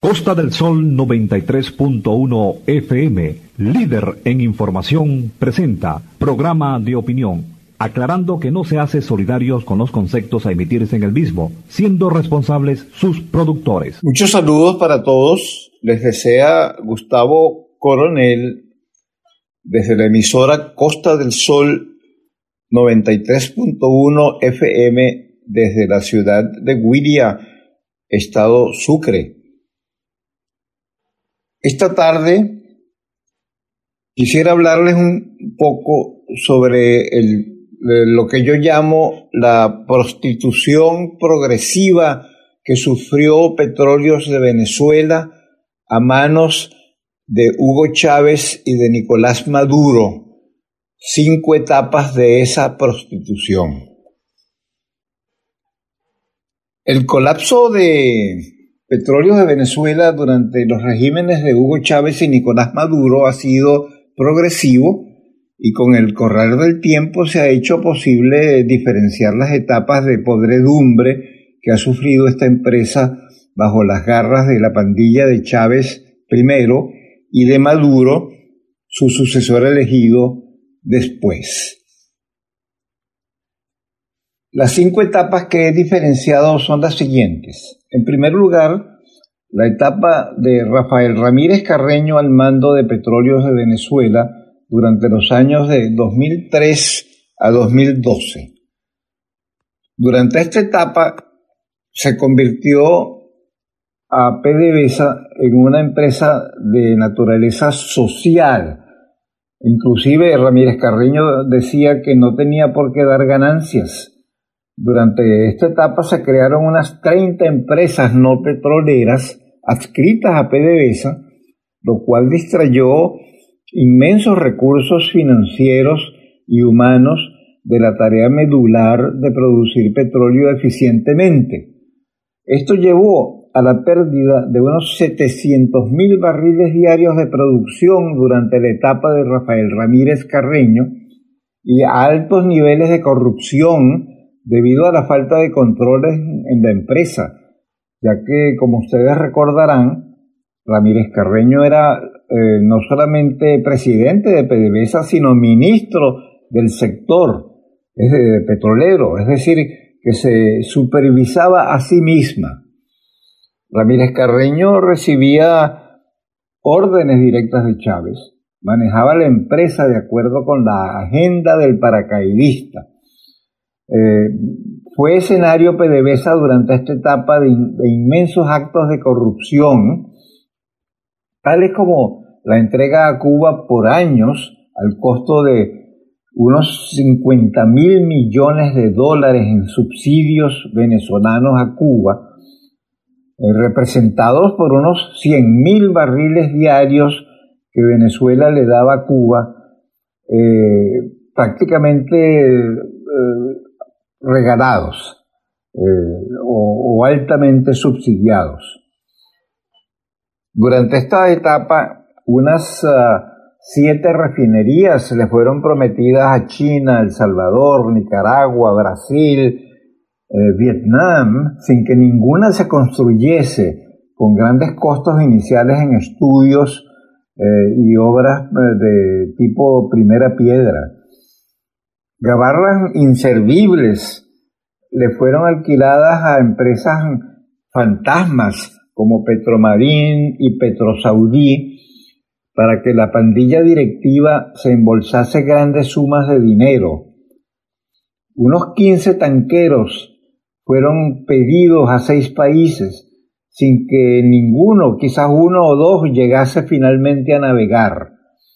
Costa del Sol 93.1 FM, líder en información, presenta programa de opinión, aclarando que no se hace solidarios con los conceptos a emitirse en el mismo, siendo responsables sus productores. Muchos saludos para todos. Les desea Gustavo Coronel desde la emisora Costa del Sol 93.1 FM desde la ciudad de Güiria, estado Sucre. Esta tarde quisiera hablarles un poco sobre lo que yo llamo la prostitución progresiva que sufrió Petróleos de Venezuela a manos de Hugo Chávez y de Nicolás Maduro. 5 etapas de esa prostitución. El colapso de Petróleos de Venezuela durante los regímenes de Hugo Chávez y Nicolás Maduro ha sido progresivo y con el correr del tiempo se ha hecho posible diferenciar las etapas de podredumbre que ha sufrido esta empresa bajo las garras de la pandilla de Chávez primero y de Maduro, su sucesor elegido después. Las 5 etapas que he diferenciado son las siguientes. En primer lugar, la etapa de Rafael Ramírez Carreño al mando de Petróleos de Venezuela durante los años de 2003 a 2012. Durante esta etapa se convirtió a PDVSA en una empresa de naturaleza social. Inclusive Ramírez Carreño decía que no tenía por qué dar ganancias. Durante esta etapa se crearon unas 30 empresas no petroleras adscritas a PDVSA, lo cual distrayó inmensos recursos financieros y humanos de la tarea medular de producir petróleo eficientemente. Esto llevó a la pérdida de unos 700.000 barriles diarios de producción durante la etapa de Rafael Ramírez Carreño y a altos niveles de corrupción debido a la falta de controles en la empresa, ya que, como ustedes recordarán, Ramírez Carreño era no solamente presidente de PDVSA, sino ministro del sector petrolero, es decir, que se supervisaba a sí misma. Ramírez Carreño recibía órdenes directas de Chávez, manejaba la empresa de acuerdo con la agenda del paracaidista. Fue escenario PDVSA durante esta etapa de inmensos actos de corrupción, tales como la entrega a Cuba por años al costo de unos 50.000 millones de dólares en subsidios venezolanos a Cuba, representados por unos 100.000 barriles diarios que Venezuela le daba a Cuba, prácticamente regalados o altamente subsidiados. Durante esta etapa, unas 7 refinerías le fueron prometidas a China, El Salvador, Nicaragua, Brasil, Vietnam, sin que ninguna se construyese, con grandes costos iniciales en estudios y obras de tipo primera piedra. Gabarras inservibles le fueron alquiladas a empresas fantasmas como Petromarín y Petrosaudí para que la pandilla directiva se embolsase grandes sumas de dinero. Unos 15 tanqueros fueron pedidos a 6 países sin que ninguno, quizás 1 o 2, llegase finalmente a navegar.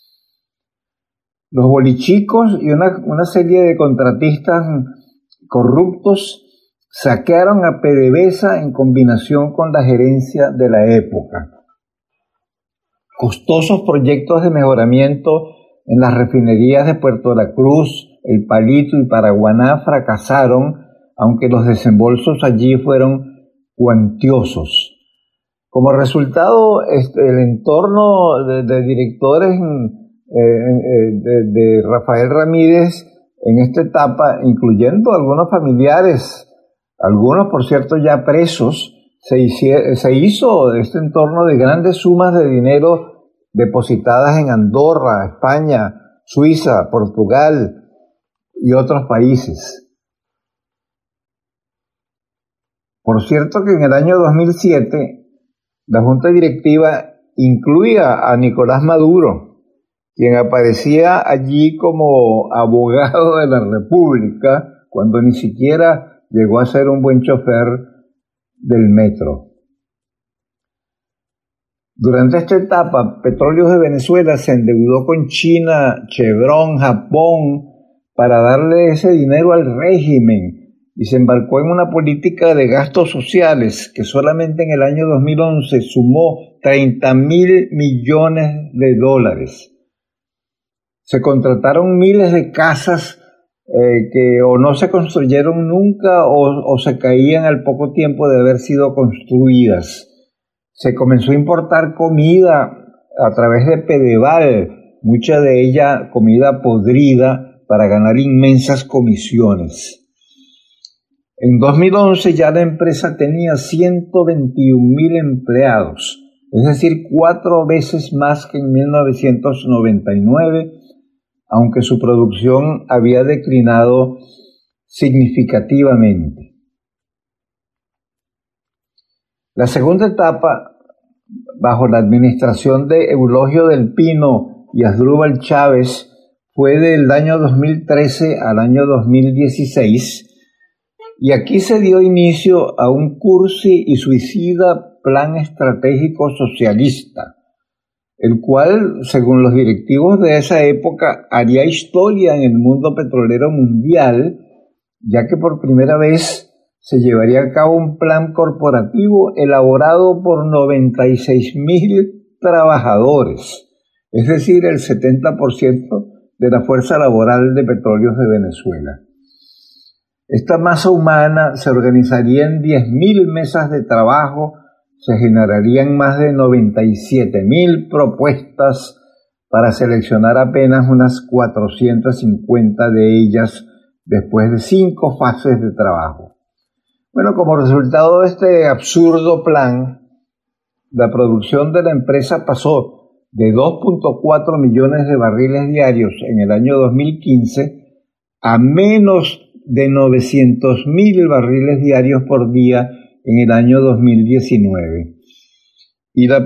Los bolichicos y una serie de contratistas corruptos saquearon a PDVSA en combinación con la gerencia de la época. Costosos proyectos de mejoramiento en las refinerías de Puerto La Cruz, El Palito y Paraguaná fracasaron, aunque los desembolsos allí fueron cuantiosos. Como resultado, el entorno de directores de Rafael Ramírez en esta etapa, incluyendo algunos familiares, algunos por cierto ya presos, se hizo este entorno de grandes sumas de dinero depositadas en Andorra, España, Suiza, Portugal y otros países. Por cierto que en el año 2007 la Junta Directiva incluía a Nicolás Maduro, quien aparecía allí como abogado de la República cuando ni siquiera llegó a ser un buen chofer del metro. Durante esta etapa, Petróleos de Venezuela se endeudó con China, Chevron, Japón, para darle ese dinero al régimen y se embarcó en una política de gastos sociales que solamente en el año 2011 sumó 30.000 millones de dólares. Se contrataron miles de casas que o no se construyeron nunca o se caían al poco tiempo de haber sido construidas. Se comenzó a importar comida a través de Pedeval, mucha de ella comida podrida, para ganar inmensas comisiones. En 2011 ya la empresa tenía 121.000 empleados, es decir, 4 veces más que en 1999, aunque su producción había declinado significativamente. La segunda etapa, bajo la administración de Eulogio del Pino y Asdrúbal Chávez, fue del año 2013 al año 2016, y aquí se dio inicio a un cursi y suicida plan estratégico socialista, el cual, según los directivos de esa época, haría historia en el mundo petrolero mundial, ya que por primera vez se llevaría a cabo un plan corporativo elaborado por 96.000 trabajadores, es decir, el 70% de la fuerza laboral de Petróleos de Venezuela. Esta masa humana se organizaría en 10.000 mesas de trabajo, se generarían más de 97.000 propuestas para seleccionar apenas unas 450 de ellas después de 5 fases de trabajo. Bueno, como resultado de este absurdo plan, la producción de la empresa pasó de 2.4 millones de barriles diarios en el año 2015 a menos de 900.000 barriles diarios por día en el año 2019. Y la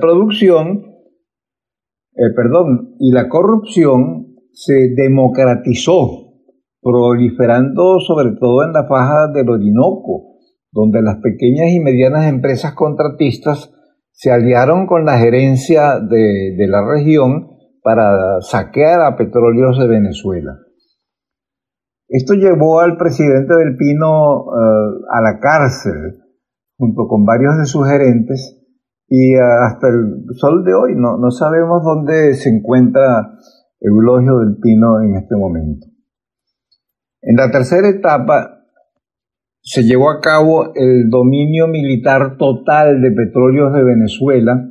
corrupción se democratizó, proliferando sobre todo en la faja del Orinoco, donde las pequeñas y medianas empresas contratistas se aliaron con la gerencia de la región para saquear a Petróleos de Venezuela. Esto llevó al presidente del Pino a la cárcel, junto con varios de sus gerentes, y hasta el sol de hoy no sabemos dónde se encuentra Eulogio del Pino en este momento. En la tercera etapa se llevó a cabo el dominio militar total de Petróleos de Venezuela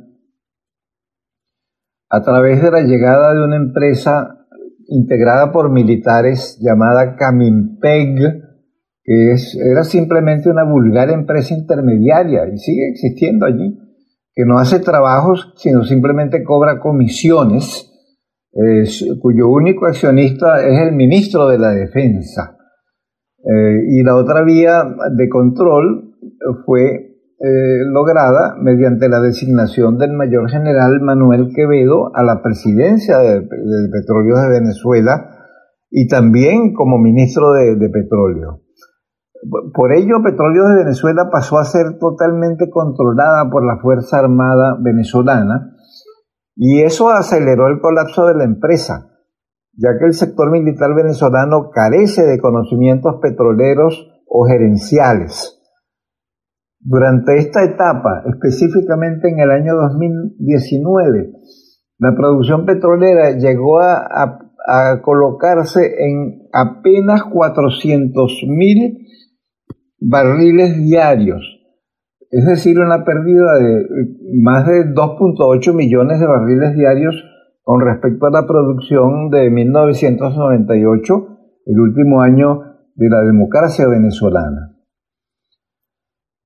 a través de la llegada de una empresa integrada por militares llamada Caminpeg, que era simplemente una vulgar empresa intermediaria y sigue existiendo allí, que no hace trabajos, sino simplemente cobra comisiones, cuyo único accionista es el ministro de la Defensa. Y la otra vía de control fue lograda mediante la designación del mayor general Manuel Quevedo a la presidencia de Petróleos de Venezuela y también como ministro de Petróleo. Por ello, Petróleos de Venezuela pasó a ser totalmente controlada por la Fuerza Armada venezolana y eso aceleró el colapso de la empresa, ya que el sector militar venezolano carece de conocimientos petroleros o gerenciales. Durante esta etapa, específicamente en el año 2019, la producción petrolera llegó a colocarse en apenas 400.000 barriles diarios, es decir, una pérdida de más de 2.8 millones de barriles diarios con respecto a la producción de 1998, el último año de la democracia venezolana.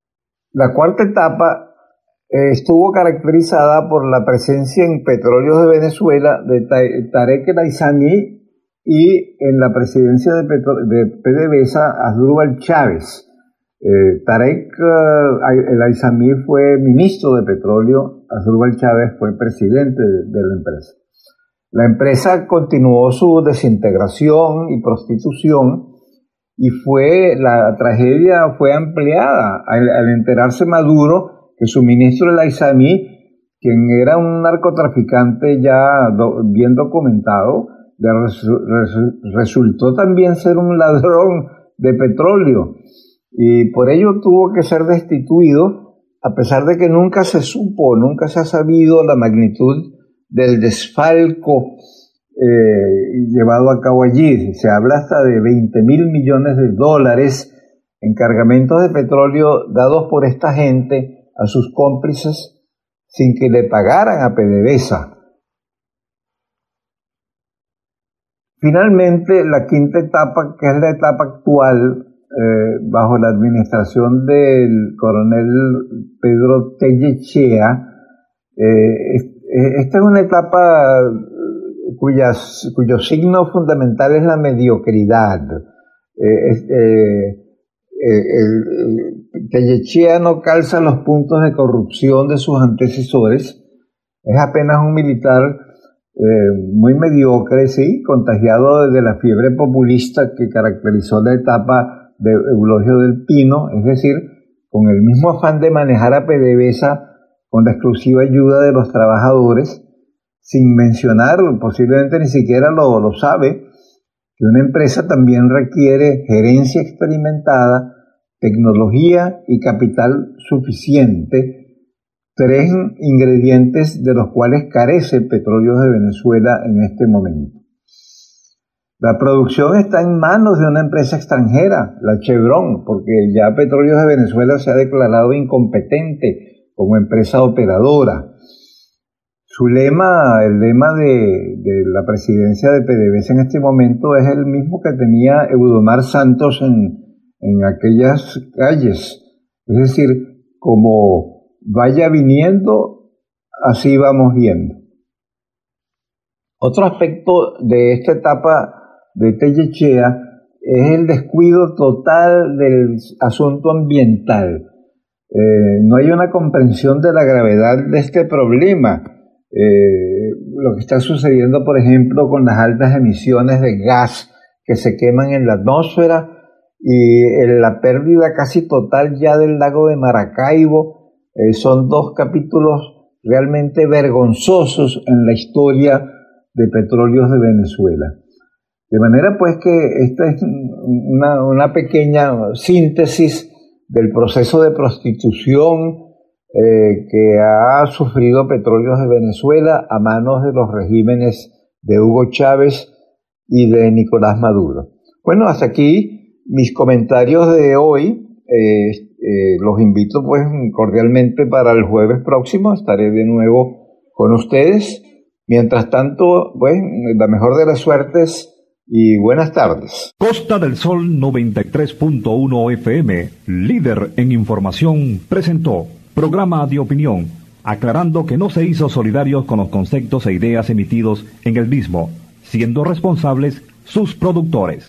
La cuarta etapa estuvo caracterizada por la presencia en Petróleos de Venezuela de Tarek El Aissami y en la presidencia de PDVSA Asdrúbal Chávez. Tarek El Aissami fue ministro de Petróleo, Asdrúbal Chávez fue presidente de la empresa. La empresa continuó su desintegración y prostitución y la tragedia fue ampliada al enterarse Maduro que su ministro El Aissami, quien era un narcotraficante ya bien documentado, resultó también ser un ladrón de petróleo y por ello tuvo que ser destituido, a pesar de que nunca se ha sabido la magnitud del desfalco llevado a cabo allí. Se habla hasta de $20.000 millones en cargamentos de petróleo dados por esta gente a sus cómplices sin que le pagaran a PDVSA. Finalmente, la quinta etapa, que es la etapa actual, bajo la administración del coronel Pedro Tellechea, esta es una etapa cuyo signo fundamental es la mediocridad. Tellechea no calza los puntos de corrupción de sus antecesores, es apenas un militar muy mediocre, sí, contagiado de la fiebre populista que caracterizó la etapa de Eulogio del Pino, es decir, con el mismo afán de manejar a PDVSA con la exclusiva ayuda de los trabajadores, sin mencionar, posiblemente ni siquiera lo sabe, que una empresa también requiere gerencia experimentada, tecnología y capital suficiente, tres ingredientes de los cuales carece Petróleos de Venezuela en este momento. La producción está en manos de una empresa extranjera, la Chevron, porque ya Petróleos de Venezuela se ha declarado incompetente como empresa operadora. El lema de la presidencia de PDVSA en este momento es el mismo que tenía Eudomar Santos en aquellas calles. Es decir, como vaya viniendo, así vamos viendo. Otro aspecto de esta etapa de Tellechea es el descuido total del asunto ambiental. No hay una comprensión de la gravedad de este problema. Lo que está sucediendo, por ejemplo, con las altas emisiones de gas que se queman en la atmósfera y la pérdida casi total ya del lago de Maracaibo, son dos capítulos realmente vergonzosos en la historia de Petróleos de Venezuela. De manera pues que esta es una pequeña síntesis del proceso de prostitución que ha sufrido Petróleos de Venezuela a manos de los regímenes de Hugo Chávez y de Nicolás Maduro. Bueno, hasta aquí mis comentarios de hoy. Los invito pues cordialmente para el jueves próximo. Estaré de nuevo con ustedes. Mientras tanto, pues, la mejor de las suertes y buenas tardes. Costa del Sol 93.1 FM, líder en información, presentó Programa de Opinión, aclarando que no se hizo solidarios con los conceptos e ideas emitidos en el mismo, siendo responsables sus productores.